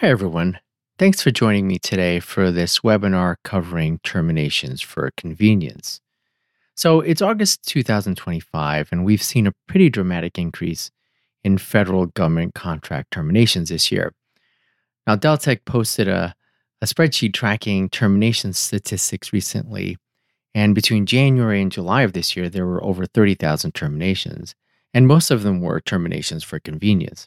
Hi, everyone. Thanks for joining me today for this webinar covering terminations for convenience. So it's August 2025, and we've seen a pretty dramatic increase in federal government contract terminations this year. Now, Deltec posted a spreadsheet tracking termination statistics recently, and between January and July of this year, there were over 30,000 terminations, and most of them were terminations for convenience.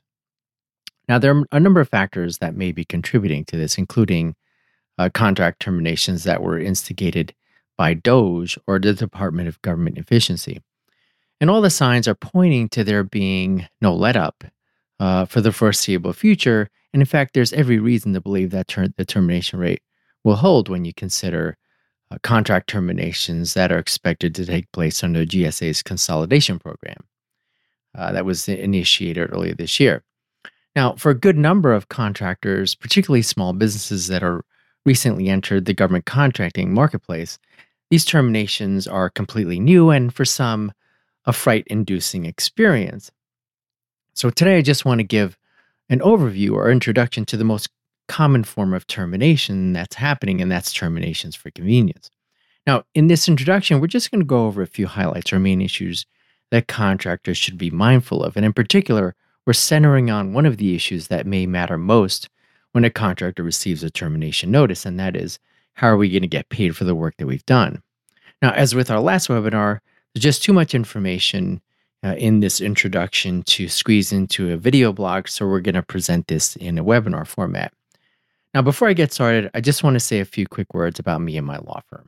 Now, there are a number of factors that may be contributing to this, including contract terminations that were instigated by DOGE or the Department of Government Efficiency. And all the signs are pointing to there being no let up for the foreseeable future. And in fact, there's every reason to believe that the termination rate will hold when you consider contract terminations that are expected to take place under GSA's consolidation program that was initiated earlier this year. Now, for a good number of contractors, particularly small businesses that are recently entered the government contracting marketplace, these terminations are completely new and for some, a fright inducing experience. So, today I just want to give an overview or introduction to the most common form of termination that's happening, and that's terminations for convenience. Now, in this introduction, we're just going to go over a few highlights or main issues that contractors should be mindful of. And in particular, we're centering on one of the issues that may matter most when a contractor receives a termination notice, and that is, how are we going to get paid for the work that we've done? Now, as with our last webinar, there's just too much information in this introduction to squeeze into a video blog, so we're going to present this in a webinar format. Now, before I get started, I just want to say a few quick words about me and my law firm.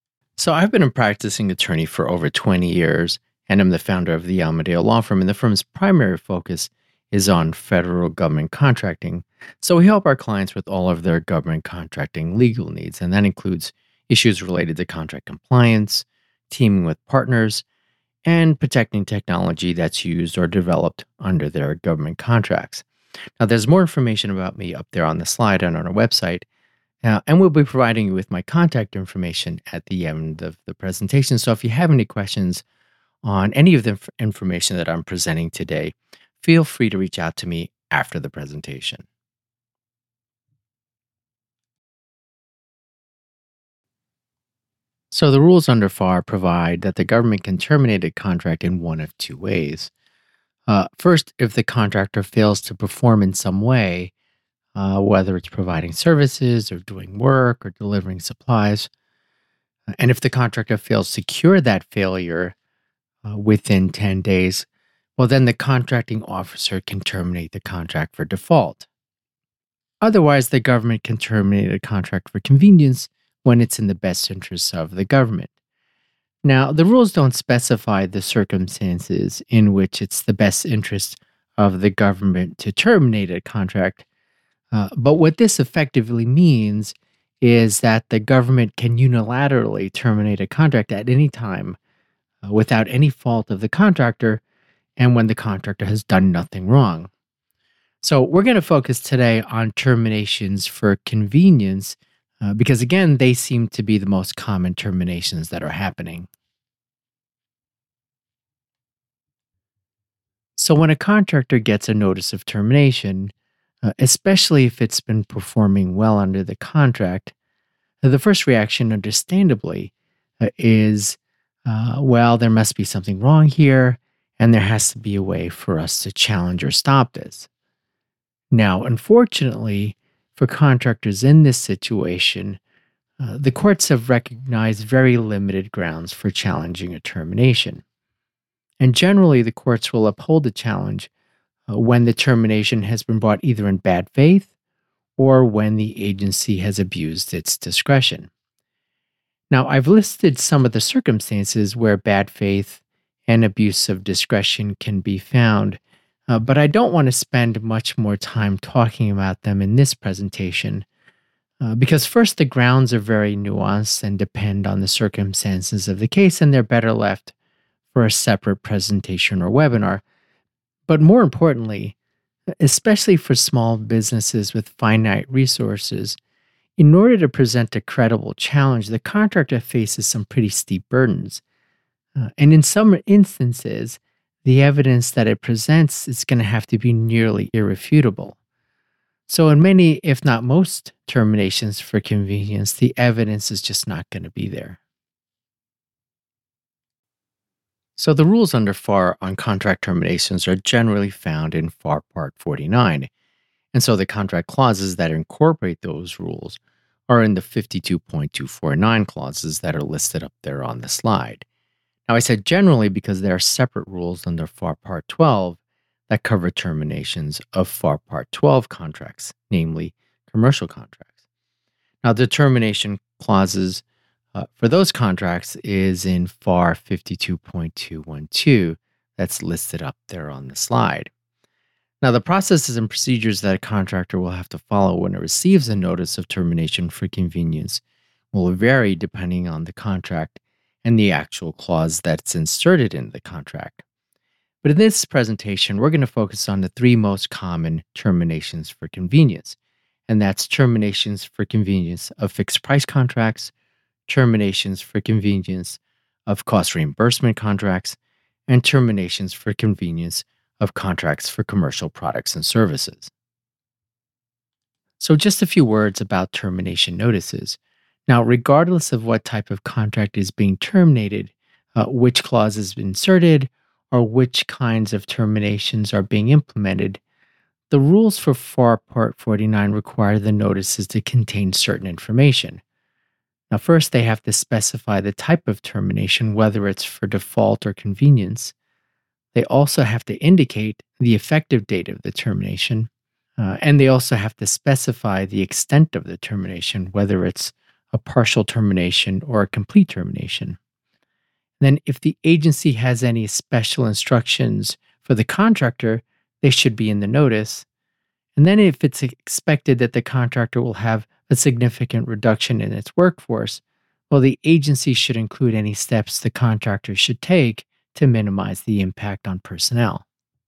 So I've been a practicing attorney for over 20 years, and I'm the founder of the Amadeo Law Firm, and the firm's primary focus is on federal government contracting. So we help our clients with all of their government contracting legal needs, and that includes issues related to contract compliance, teaming with partners, and protecting technology that's used or developed under their government contracts. Now, there's more information about me up there on the slide and on our website, and we'll be providing you with my contact information at the end of the presentation. So if you have any questions on any of the information that I'm presenting today, feel free to reach out to me after the presentation. So the rules under FAR provide that the government can terminate a contract in one of two ways. First, if the contractor fails to perform in some way, whether it's providing services or doing work or delivering supplies, and if the contractor fails to cure that failure within 10 days, well, then the contracting officer can terminate the contract for default. Otherwise, the government can terminate a contract for convenience when it's in the best interests of the government. Now, the rules don't specify the circumstances in which it's the best interest of the government to terminate a contract, but what this effectively means is that the government can unilaterally terminate a contract at any time without any fault of the contractor and when the contractor has done nothing wrong. So we're going to focus today on terminations for convenience because, again, they seem to be the most common terminations that are happening. So when a contractor gets a notice of termination, especially if it's been performing well under the contract, the first reaction, understandably, is, well, there must be something wrong here, and there has to be a way for us to challenge or stop this. Now, unfortunately, for contractors in this situation, the courts have recognized very limited grounds for challenging a termination. And generally, the courts will uphold the challenge when the termination has been brought either in bad faith or when the agency has abused its discretion. Now, I've listed some of the circumstances where bad faith and abuse of discretion can be found, but I don't want to spend much more time talking about them in this presentation, because first, the grounds are very nuanced and depend on the circumstances of the case, and they're better left for a separate presentation or webinar. But more importantly, especially for small businesses with finite resources, in order to present a credible challenge, the contractor faces some pretty steep burdens. And in some instances, the evidence that it presents is going to have to be nearly irrefutable. So, in many, if not most, terminations for convenience, the evidence is just not going to be there. So, the rules under FAR on contract terminations are generally found in FAR Part 49. And so, the contract clauses that incorporate those rules are in the 52.249 clauses that are listed up there on the slide. Now, I said generally because there are separate rules under FAR Part 12 that cover terminations of FAR Part 12 contracts, namely commercial contracts. Now, the termination clauses for those contracts is in FAR 52.212 that's listed up there on the slide. Now, the processes and procedures that a contractor will have to follow when it receives a notice of termination for convenience will vary depending on the contract and the actual clause that's inserted in the contract. But in this presentation, we're going to focus on the three most common terminations for convenience, and that's terminations for convenience of fixed price contracts, terminations for convenience of cost reimbursement contracts, and terminations for convenience of contracts for commercial products and services. So, just a few words about termination notices. Now, regardless of what type of contract is being terminated, which clause is inserted, or which kinds of terminations are being implemented, the rules for FAR Part 49 require the notices to contain certain information. Now, first, they have to specify the type of termination, whether it's for default or convenience. They also have to indicate the effective date of the termination, and they also have to specify the extent of the termination, whether it's a partial termination or a complete termination. Then, if the agency has any special instructions for the contractor, they should be in the notice. And then, if it's expected that the contractor will have a significant reduction in its workforce, well, the agency should include any steps the contractor should take to minimize the impact on personnel.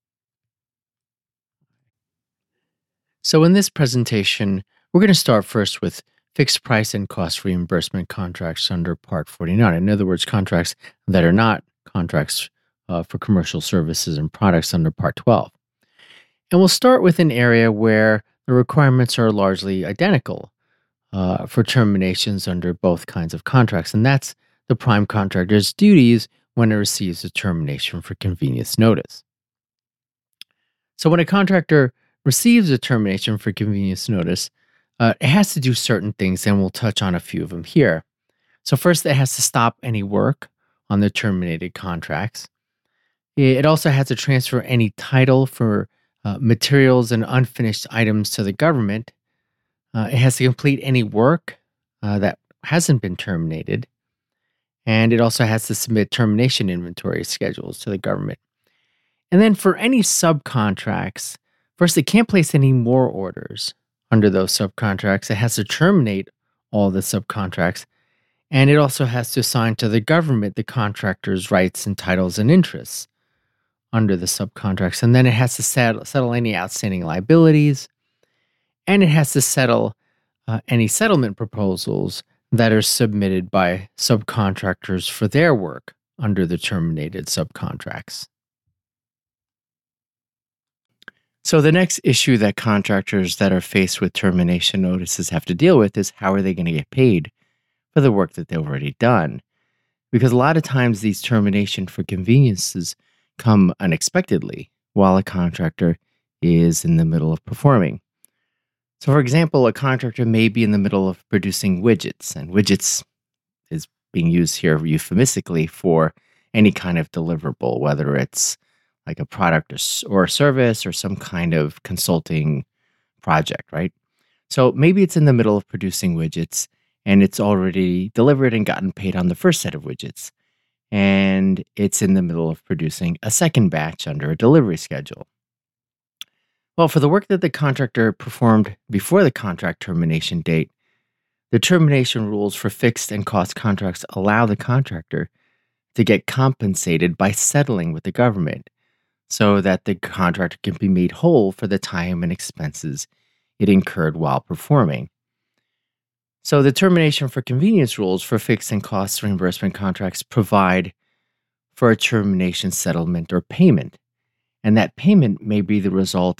So, in this presentation, we're going to start first with fixed price and cost reimbursement contracts under Part 49. In other words, contracts that are not contracts for commercial services and products under Part 12. And we'll start with an area where the requirements are largely identical for terminations under both kinds of contracts, and that's the prime contractor's duties when it receives a termination for convenience notice. So when a contractor receives a termination for convenience notice, it has to do certain things, and we'll touch on a few of them here. So first, it has to stop any work on the terminated contracts. It also has to transfer any title for materials and unfinished items to the government. It has to complete any work that hasn't been terminated. And it also has to submit termination inventory schedules to the government. And then for any subcontracts, first, it can't place any more orders under those subcontracts. It has to terminate all the subcontracts. And it also has to assign to the government the contractor's rights and titles and interests under the subcontracts. And then it has to settle any outstanding liabilities. And it has to settle any settlement proposals that are submitted by subcontractors for their work under the terminated subcontracts. So the next issue that contractors that are faced with termination notices have to deal with is how are they going to get paid for the work that they've already done? Because a lot of times these termination for conveniences come unexpectedly while a contractor is in the middle of performing. So for example, a contractor may be in the middle of producing widgets, and widgets is being used here euphemistically for any kind of deliverable, whether it's like a product or a service or some kind of consulting project, right? So maybe it's in the middle of producing widgets and it's already delivered and gotten paid on the first set of widgets. And it's in the middle of producing a second batch under a delivery schedule. Well, for the work that the contractor performed before the contract termination date, the termination rules for fixed and cost contracts allow the contractor to get compensated by settling with the government so that the contractor can be made whole for the time and expenses it incurred while performing. So the termination for convenience rules for fixed and cost reimbursement contracts provide for a termination settlement or payment. And that payment may be the result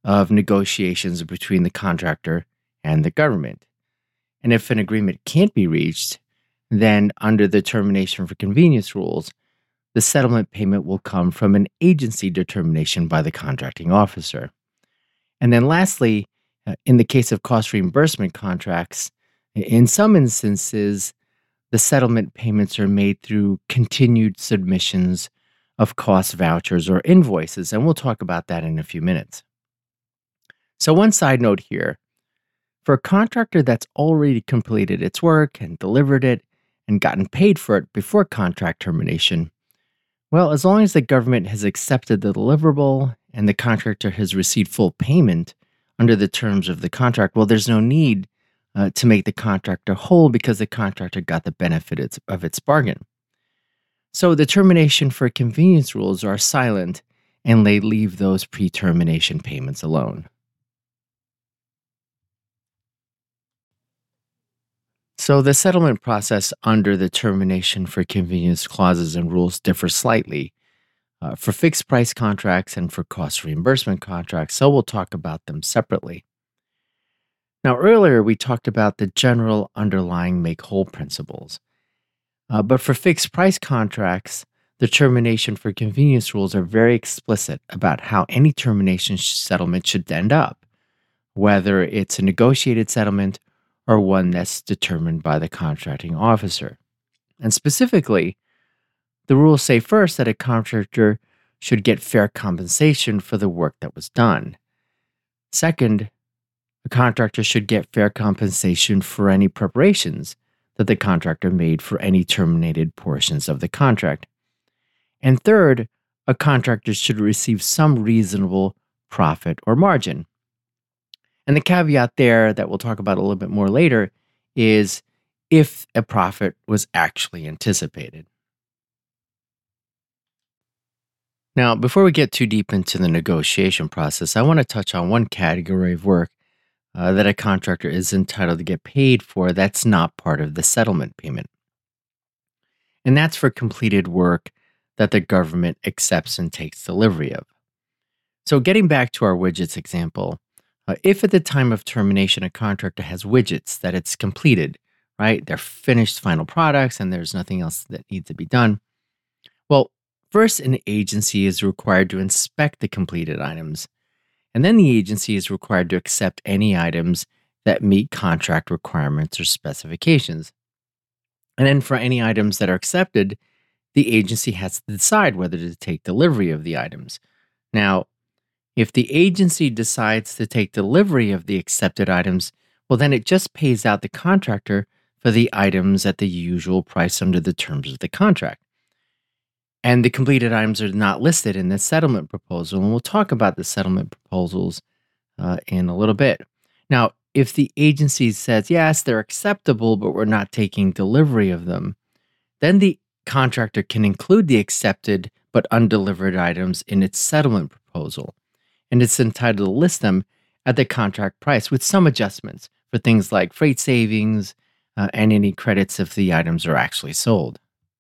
of negotiations between the contractor and the government. And if an agreement can't be reached, then under the termination for convenience rules, the settlement payment will come from an agency determination by the contracting officer. And then lastly, in the case of cost reimbursement contracts, in some instances, the settlement payments are made through continued submissions of cost vouchers or invoices, and we'll talk about that in a few minutes. So, one side note here, for a contractor that's already completed its work and delivered it and gotten paid for it before contract termination, well, as long as the government has accepted the deliverable and the contractor has received full payment under the terms of the contract, well, there's no need to make the contractor whole because the contractor got the benefit of its bargain. So the termination for convenience rules are silent and they leave those pre termination payments alone. So the settlement process under the termination for convenience clauses and rules differs slightly for fixed price contracts and for cost reimbursement contracts, so we'll talk about them separately. Now, earlier we talked about the general underlying make whole principles, but for fixed price contracts, the termination for convenience rules are very explicit about how any termination settlement should end up, whether it's a negotiated settlement or one that's determined by the contracting officer. And specifically, the rules say first that a contractor should get fair compensation for the work that was done. Second, a contractor should get fair compensation for any preparations that the contractor made for any terminated portions of the contract. And third, a contractor should receive some reasonable profit or margin. And the caveat there that we'll talk about a little bit more later is if a profit was actually anticipated. Now, before we get too deep into the negotiation process, I want to touch on one category of work that a contractor is entitled to get paid for that's not part of the settlement payment. And that's for completed work that the government accepts and takes delivery of. So, getting back to our widgets example, if at the time of termination a contractor has widgets that it's completed, right? They're finished final products and there's nothing else that needs to be done. Well, first, an agency is required to inspect the completed items, and then the agency is required to accept any items that meet contract requirements or specifications. And then for any items that are accepted, the agency has to decide whether to take delivery of the items. Now, if the agency decides to take delivery of the accepted items, well, then it just pays out the contractor for the items at the usual price under the terms of the contract. And the completed items are not listed in the settlement proposal. And we'll talk about the settlement proposals in a little bit. Now, if the agency says, yes, they're acceptable, but we're not taking delivery of them, then the contractor can include the accepted but undelivered items in its settlement proposal. And it's entitled to list them at the contract price with some adjustments for things like freight savings and any credits if the items are actually sold.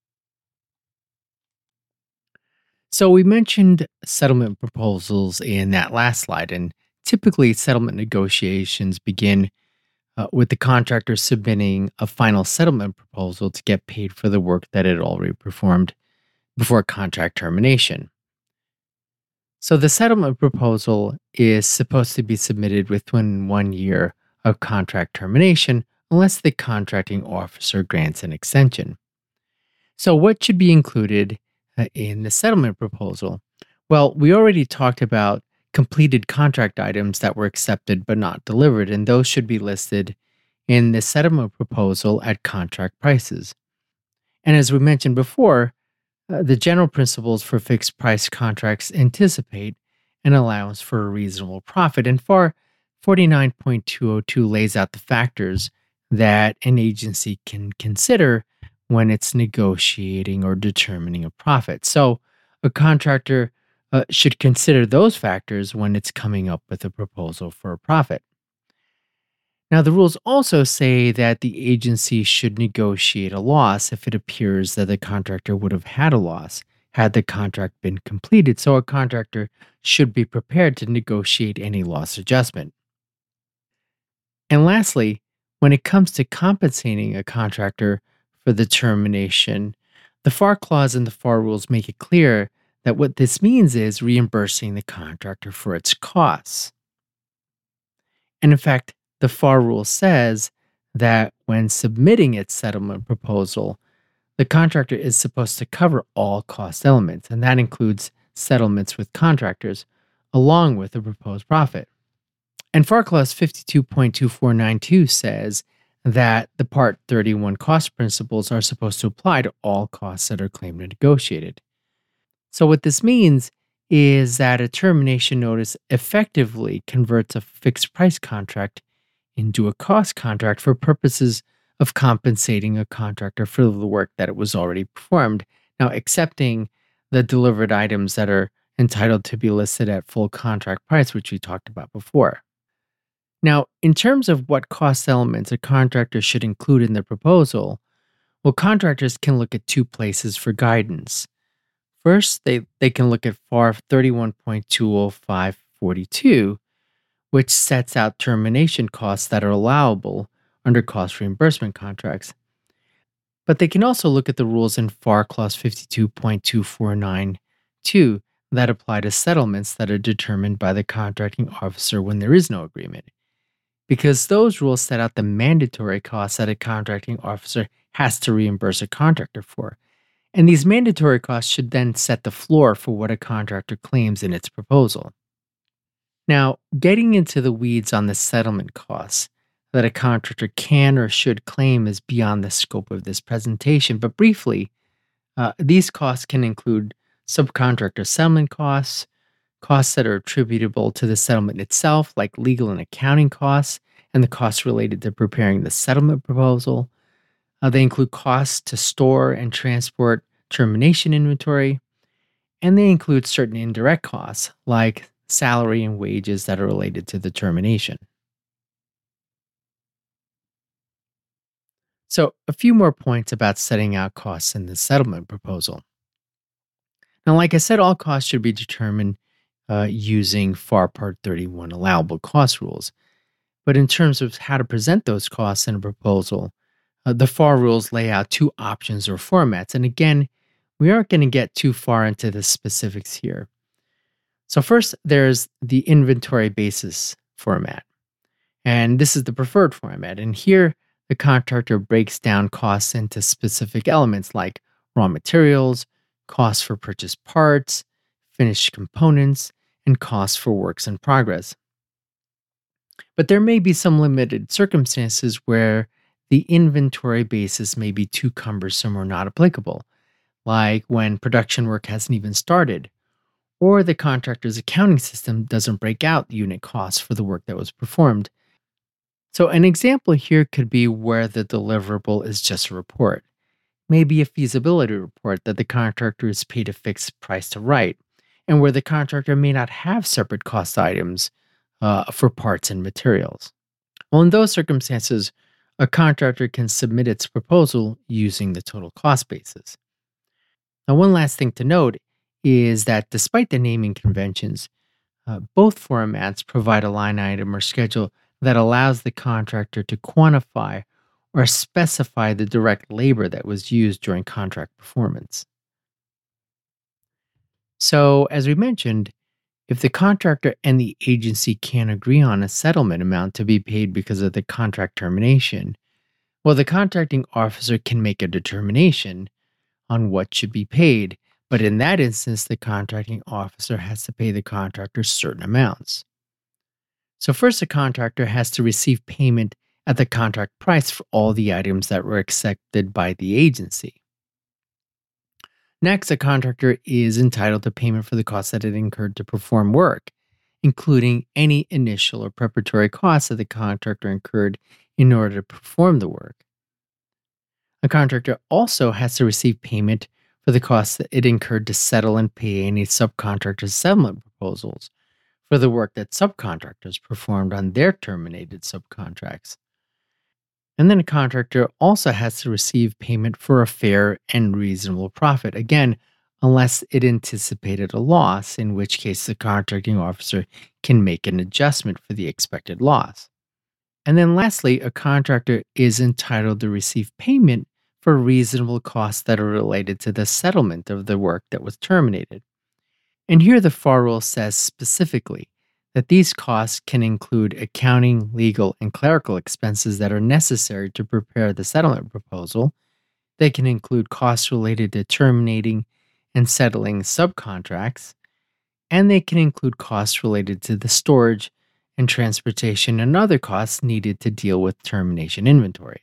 So we mentioned settlement proposals in that last slide, and typically settlement negotiations begin with the contractor submitting a final settlement proposal to get paid for the work that it already performed before contract termination. So the settlement proposal is supposed to be submitted within 1 year of contract termination unless the contracting officer grants an extension. So what should be included in the settlement proposal? Well, we already talked about completed contract items that were accepted but not delivered, and those should be listed in the settlement proposal at contract prices. And as we mentioned before, the general principles for fixed price contracts anticipate an allowance for a reasonable profit, and FAR 49.202 lays out the factors that an agency can consider when it's negotiating or determining a profit. So a contractor should consider those factors when it's coming up with a proposal for a profit. Now, the rules also say that the agency should negotiate a loss if it appears that the contractor would have had a loss had the contract been completed, so a contractor should be prepared to negotiate any loss adjustment. And lastly, when it comes to compensating a contractor for the termination, the FAR clause in the FAR rules make it clear that what this means is reimbursing the contractor for its costs. And in fact, the FAR rule says that when submitting its settlement proposal, the contractor is supposed to cover all cost elements, and that includes settlements with contractors along with the proposed profit. And FAR Clause 52.2492 says that the Part 31 cost principles are supposed to apply to all costs that are claimed and negotiated. So, what this means is that a termination notice effectively converts a fixed price contract into a cost contract for purposes of compensating a contractor for the work that it was already performed. Now, accepting the delivered items that are entitled to be listed at full contract price, which we talked about before. Now, in terms of what cost elements a contractor should include in their proposal, well, contractors can look at two places for guidance. First, they can look at FAR 31.20542, which sets out termination costs that are allowable under cost reimbursement contracts. But they can also look at the rules in FAR Clause 52.2492 that apply to settlements that are determined by the contracting officer when there is no agreement, because those rules set out the mandatory costs that a contracting officer has to reimburse a contractor for. And these mandatory costs should then set the floor for what a contractor claims in its proposal. Now, getting into the weeds on the settlement costs that a contractor can or should claim is beyond the scope of this presentation, but briefly, these costs can include subcontractor settlement costs, costs that are attributable to the settlement itself, like legal and accounting costs, and the costs related to preparing the settlement proposal. They include costs to store and transport termination inventory, and they include certain indirect costs, like salary and wages that are related to the termination. So, a few more points about setting out costs in the settlement proposal. Now, like I said, all costs should be determined using FAR Part 31 allowable cost rules. But in terms of how to present those costs in a proposal, the FAR rules lay out two options or formats. And again, we aren't going to get too far into the specifics here. So, first, there's the inventory basis format. And this is the preferred format. And here, the contractor breaks down costs into specific elements like raw materials, costs for purchased parts, finished components, and costs for works in progress. But there may be some limited circumstances where the inventory basis may be too cumbersome or not applicable, like when production work hasn't even started, or the contractor's accounting system doesn't break out unit costs for the work that was performed. So, an example here could be where the deliverable is just a report, maybe a feasibility report that the contractor is paid a fixed price to write, and where the contractor may not have separate cost items for parts and materials. Well, in those circumstances, a contractor can submit its proposal using the total cost basis. Now, one last thing to note is that despite the naming conventions, both formats provide a line item or schedule that allows the contractor to quantify or specify the direct labor that was used during contract performance. So, as we mentioned, if the contractor and the agency can't agree on a settlement amount to be paid because of the contract termination, well, the contracting officer can make a determination on what should be paid, but in that instance, the contracting officer has to pay the contractor certain amounts. So, first, the contractor has to receive payment at the contract price for all the items that were accepted by the agency. Next, a contractor is entitled to payment for the costs that it incurred to perform work, including any initial or preparatory costs that the contractor incurred in order to perform the work. A contractor also has to receive payment for the costs that it incurred to settle and pay any subcontractor's settlement proposals for the work that subcontractors performed on their terminated subcontracts. And then a contractor also has to receive payment for a fair and reasonable profit, again, unless it anticipated a loss, in which case the contracting officer can make an adjustment for the expected loss. And then lastly, a contractor is entitled to receive payment for reasonable costs that are related to the settlement of the work that was terminated. And here the FAR rule says specifically that these costs can include accounting, legal, and clerical expenses that are necessary to prepare the settlement proposal. They can include costs related to terminating and settling subcontracts, and they can include costs related to the storage and transportation and other costs needed to deal with termination inventory.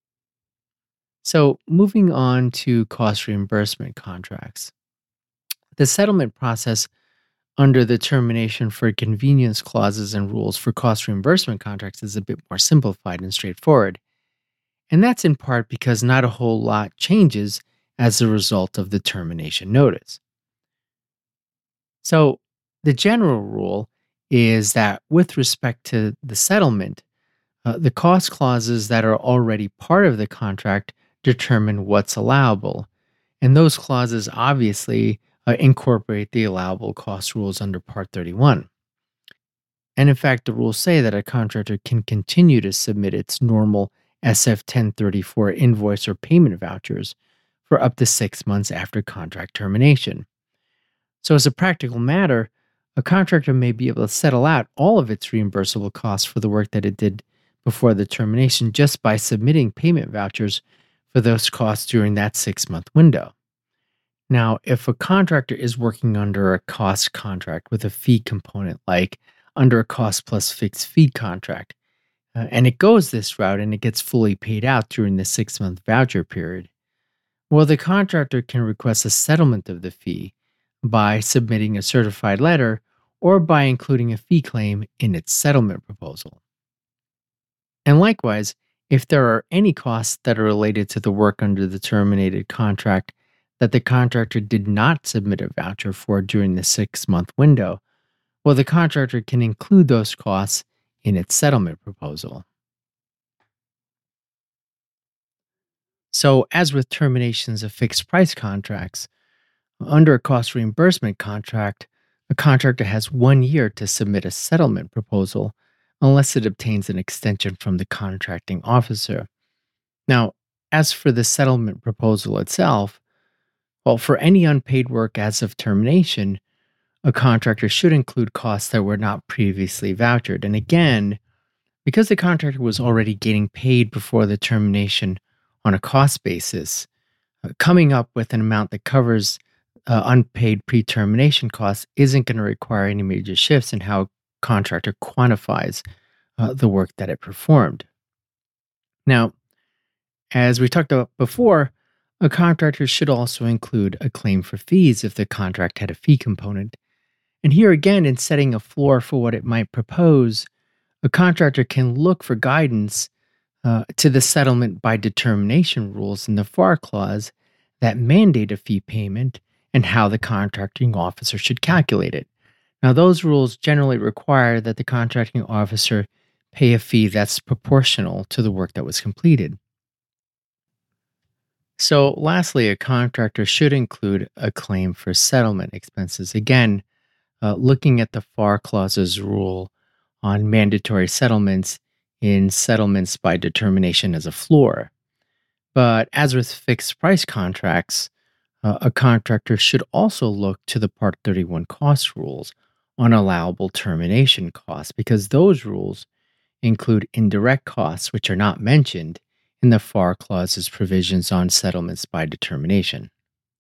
So, moving on to cost reimbursement contracts. The settlement process under the termination for convenience clauses and rules for cost reimbursement contracts is a bit more simplified and straightforward. And that's in part because not a whole lot changes as a result of the termination notice. So, the general rule is that with respect to the settlement, the cost clauses that are already part of the contract determine what's allowable. And those clauses obviously incorporate the allowable cost rules under Part 31. And in fact, the rules say that a contractor can continue to submit its normal SF 1034 invoice or payment vouchers for up to 6 months after contract termination. So, as a practical matter, a contractor may be able to settle out all of its reimbursable costs for the work that it did before the termination just by submitting payment vouchers for those costs during that 6 month window. Now, if a contractor is working under a cost contract with a fee component, like under a cost plus fixed fee contract, and it goes this route and it gets fully paid out during the 6 month voucher period, well, the contractor can request a settlement of the fee by submitting a certified letter or by including a fee claim in its settlement proposal. And likewise, if there are any costs that are related to the work under the terminated contract that the contractor did not submit a voucher for during the 6 month window, well, the contractor can include those costs in its settlement proposal. So, as with terminations of fixed price contracts, under a cost reimbursement contract, a contractor has 1 year to submit a settlement proposal unless it obtains an extension from the contracting officer. Now, as for the settlement proposal itself, well, for any unpaid work as of termination, a contractor should include costs that were not previously vouchered. And again, because the contractor was already getting paid before the termination on a cost basis, coming up with an amount that covers unpaid pre termination costs isn't going to require any major shifts in how a contractor quantifies the work that it performed. Now, as we talked about before, a contractor should also include a claim for fees if the contract had a fee component. And here again, in setting a floor for what it might propose, a contractor can look for guidance to the settlement by determination rules in the FAR clause that mandate a fee payment and how the contracting officer should calculate it. Now, those rules generally require that the contracting officer pay a fee that's proportional to the work that was completed. So, lastly, a contractor should include a claim for settlement expenses. Again, looking at the FAR clause's rule on mandatory settlements in settlements by determination as a floor. But as with fixed price contracts, a contractor should also look to the Part 31 cost rules on allowable termination costs because those rules include indirect costs, which are not mentioned in the FAR clause's provisions on settlements by determination.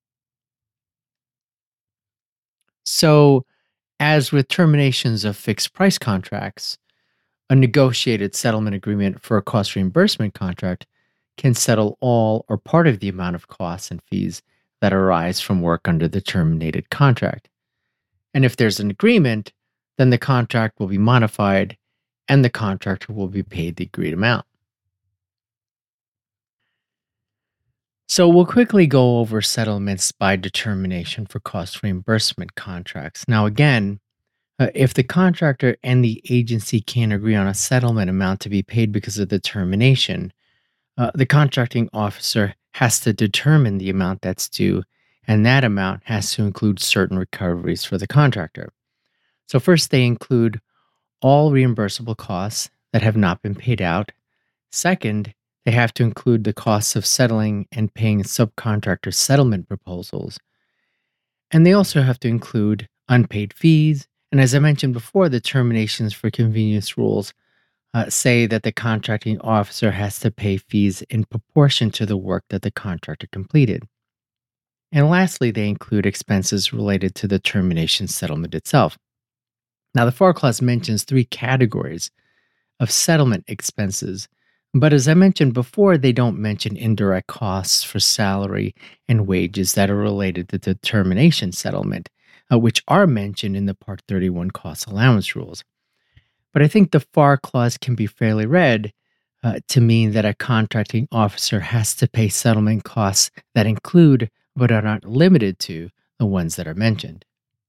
So, as with terminations of fixed price contracts, a negotiated settlement agreement for a cost reimbursement contract can settle all or part of the amount of costs and fees that arise from work under the terminated contract. And if there's an agreement, then the contract will be modified and the contractor will be paid the agreed amount. So we'll quickly go over settlements by determination for cost reimbursement contracts. Now, again, if the contractor and the agency can't agree on a settlement amount to be paid because of the termination, the contracting officer has to determine the amount that's due and that amount has to include certain recoveries for the contractor. So, first, they include all reimbursable costs that have not been paid out. Second, they have to include the costs of settling and paying subcontractor settlement proposals. And they also have to include unpaid fees. And as I mentioned before, the terminations for convenience rules say that the contracting officer has to pay fees in proportion to the work that the contractor completed. And lastly, they include expenses related to the termination settlement itself. Now, the FAR clause mentions three categories of settlement expenses, but as I mentioned before, they don't mention indirect costs for salary and wages that are related to the termination settlement, which are mentioned in the Part 31 cost allowance rules. But I think the FAR clause can be fairly read to mean that a contracting officer has to pay settlement costs that include, but are not limited to, the ones that are mentioned.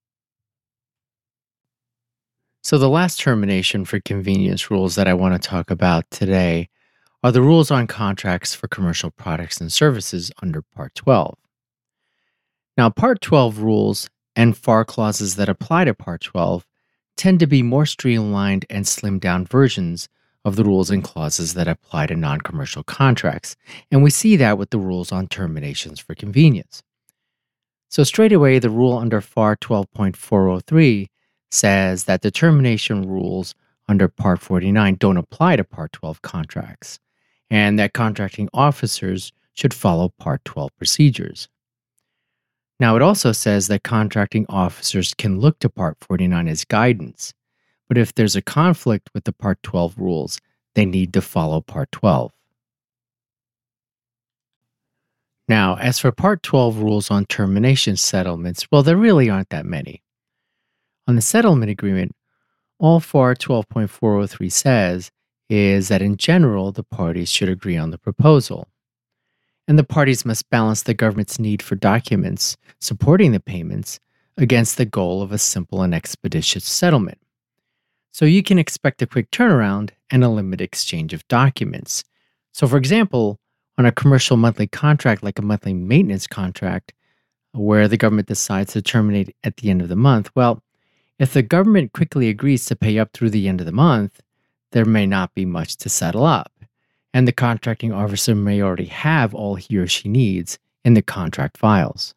So, the last termination for convenience rules that I want to talk about today are the rules on contracts for commercial products and services under Part 12. Now, Part 12 rules and FAR clauses that apply to Part 12 tend to be more streamlined and slimmed down versions of the rules and clauses that apply to non commercial contracts. And we see that with the rules on terminations for convenience. So, straight away, the rule under FAR 12.403 says that the termination rules under Part 49 don't apply to Part 12 contracts, and that contracting officers should follow Part 12 procedures. Now, it also says that contracting officers can look to Part 49 as guidance, but if there's a conflict with the Part 12 rules, they need to follow Part 12. Now, as for Part 12 rules on termination settlements, well, there really aren't that many. On the settlement agreement, all FAR 12.403 says is that in general, the parties should agree on the proposal. And the parties must balance the government's need for documents supporting the payments against the goal of a simple and expeditious settlement. So you can expect a quick turnaround and a limited exchange of documents. So, for example, on a commercial monthly contract like a monthly maintenance contract, where the government decides to terminate at the end of the month, well, if the government quickly agrees to pay up through the end of the month, there may not be much to settle up, and the contracting officer may already have all he or she needs in the contract files.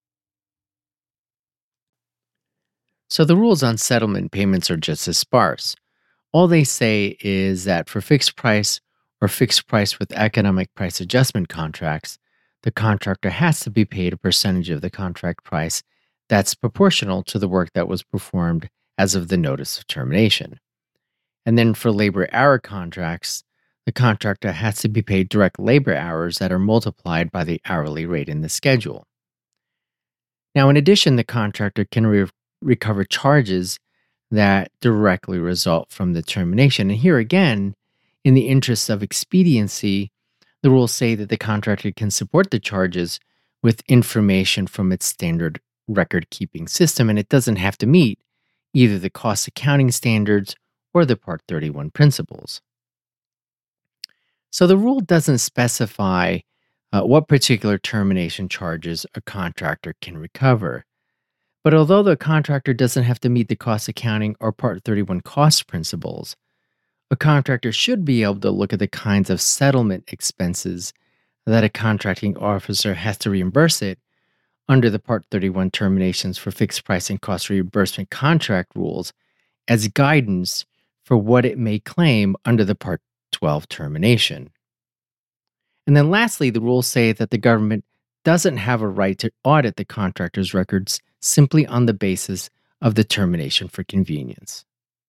So the rules on settlement payments are just as sparse. All they say is that for fixed price or fixed price with economic price adjustment contracts, the contractor has to be paid a percentage of the contract price that's proportional to the work that was performed as of the notice of termination. And then for labor hour contracts, the contractor has to be paid direct labor hours that are multiplied by the hourly rate in the schedule. Now, in addition, the contractor can recover charges that directly result from the termination. And here again, in the interest of expediency, the rules say that the contractor can support the charges with information from its standard record keeping system, and it doesn't have to meet either the cost accounting standards or the Part 31 principles. So the rule doesn't specify what particular termination charges a contractor can recover. But although the contractor doesn't have to meet the cost accounting or Part 31 cost principles, a contractor should be able to look at the kinds of settlement expenses that a contracting officer has to reimburse it under the Part 31 terminations for fixed price and cost reimbursement contract rules as guidance for what it may claim under the Part 12 termination. And then lastly, the rules say that the government doesn't have a right to audit the contractor's records simply on the basis of the termination for convenience.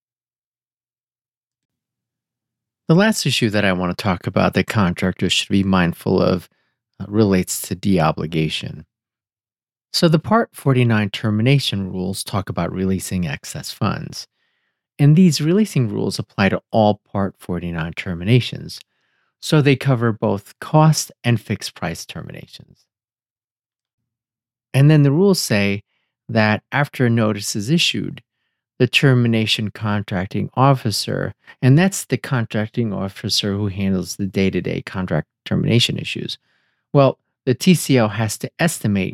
The last issue that I want to talk about that contractors should be mindful of relates to deobligation. So the Part 49 termination rules talk about releasing excess funds. And these releasing rules apply to all Part 49 terminations. So they cover both cost and fixed price terminations. And then the rules say that after a notice is issued, the termination contracting officer, and that's the contracting officer who handles the day-to-day contract termination issues. Well, the TCO has to estimate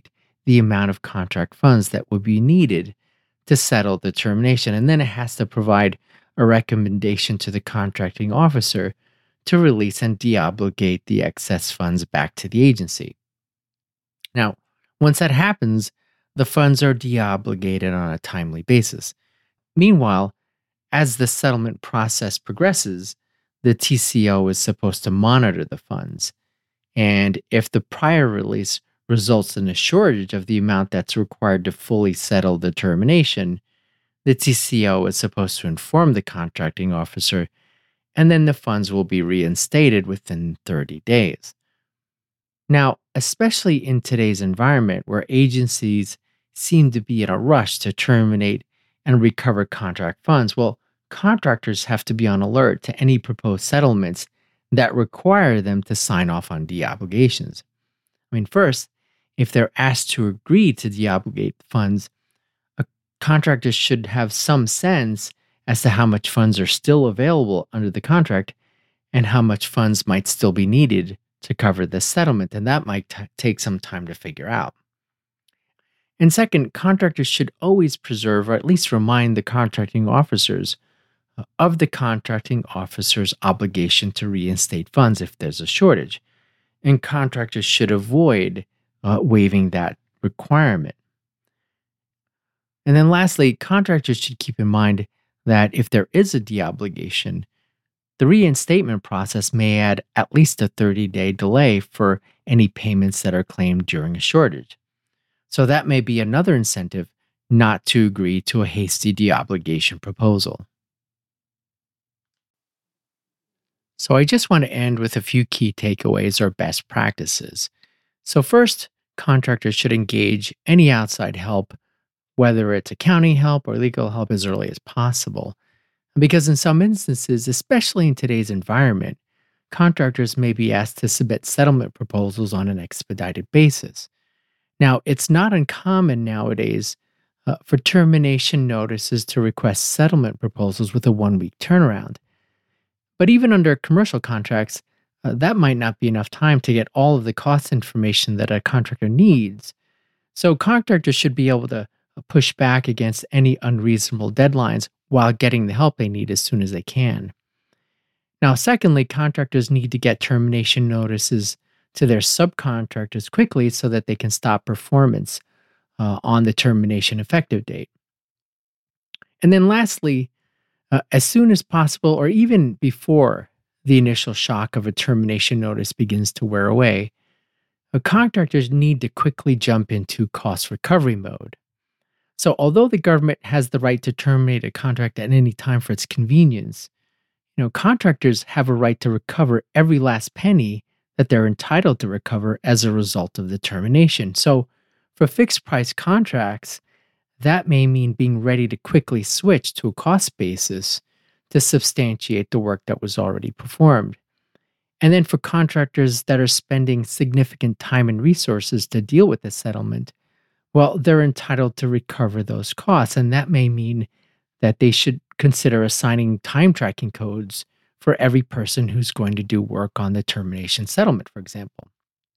the amount of contract funds that would be needed to settle the termination. And then it has to provide a recommendation to the contracting officer to release and deobligate the excess funds back to the agency. Now, once that happens, the funds are deobligated on a timely basis. Meanwhile, as the settlement process progresses, the TCO is supposed to monitor the funds. And if the prior release results in a shortage of the amount that's required to fully settle the termination, the TCO is supposed to inform the contracting officer, and then the funds will be reinstated within 30 days. Now, especially in today's environment where agencies seem to be in a rush to terminate and recover contract funds, well, contractors have to be on alert to any proposed settlements that require them to sign off on deobligations. First, if they're asked to agree to deobligate funds, a contractor should have some sense as to how much funds are still available under the contract and how much funds might still be needed to cover the settlement, and that might take some time to figure out. And second, contractors should always preserve or at least remind the contracting officers of the contracting officer's obligation to reinstate funds if there's a shortage. And contractors should avoid waiving that requirement. And then lastly, contractors should keep in mind that if there is a deobligation, the reinstatement process may add at least a 30-day delay for any payments that are claimed during a shortage. So that may be another incentive not to agree to a hasty deobligation proposal. So I just want to end with a few key takeaways or best practices. So first, contractors should engage any outside help, whether it's accounting help or legal help, as early as possible. Because in some instances, especially in today's environment, contractors may be asked to submit settlement proposals on an expedited basis. Now, it's not uncommon nowadays for termination notices to request settlement proposals with a 1-week turnaround. But even under commercial contracts, that might not be enough time to get all of the cost information that a contractor needs. So contractors should be able to push back against any unreasonable deadlines while getting the help they need as soon as they can. Now, secondly, contractors need to get termination notices to their subcontractors quickly so that they can stop performance on the termination effective date. And then lastly, as soon as possible, or even before the initial shock of a termination notice begins to wear away, contractors need to quickly jump into cost recovery mode. So, although the government has the right to terminate a contract at any time for its convenience, contractors have a right to recover every last penny that they're entitled to recover as a result of the termination. So, for fixed price contracts, that may mean being ready to quickly switch to a cost basis to substantiate the work that was already performed. And then for contractors that are spending significant time and resources to deal with the settlement, well, they're entitled to recover those costs. And that may mean that they should consider assigning time tracking codes for every person who's going to do work on the termination settlement, for example.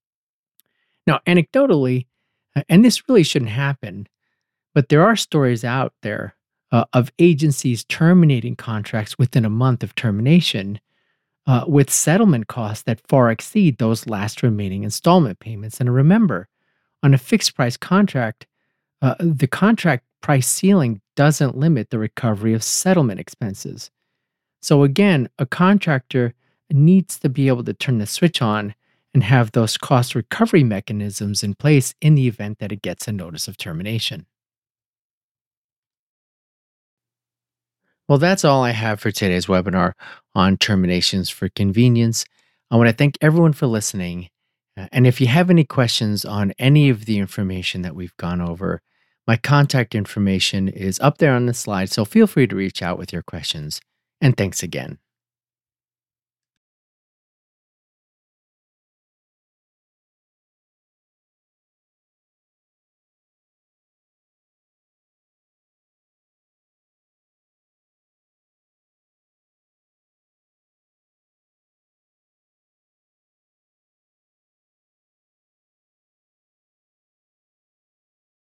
Now, anecdotally, and this really shouldn't happen, but there are stories out there of agencies terminating contracts within a month of termination with settlement costs that far exceed those last remaining installment payments. And remember, on a fixed price contract, the contract price ceiling doesn't limit the recovery of settlement expenses. So again, a contractor needs to be able to turn the switch on and have those cost recovery mechanisms in place in the event that it gets a notice of termination. Well, that's all I have for today's webinar on terminations for convenience. I want to thank everyone for listening. And if you have any questions on any of the information that we've gone over, my contact information is up there on the slide, so feel free to reach out with your questions. And thanks again.